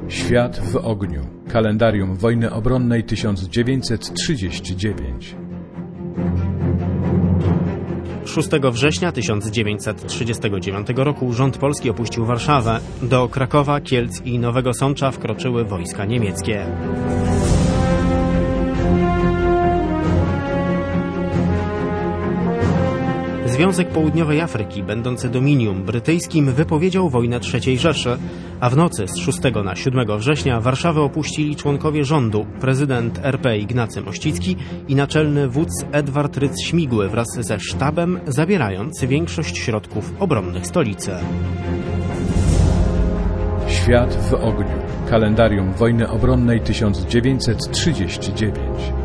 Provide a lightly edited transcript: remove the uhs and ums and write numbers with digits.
Świat w ogniu. Kalendarium wojny obronnej 1939. 6 września 1939 roku rząd polski opuścił Warszawę. Do Krakowa, Kielc i Nowego Sącza wkroczyły wojska niemieckie. Związek Południowej Afryki, będący dominium brytyjskim, wypowiedział wojnę III Rzeszy, a w nocy z 6 na 7 września Warszawę opuścili członkowie rządu, prezydent RP Ignacy Mościcki i naczelny wódz Edward Rydz-Śmigły wraz ze sztabem, zabierając większość środków obronnych stolicy. Świat w ogniu. Kalendarium wojny obronnej 1939.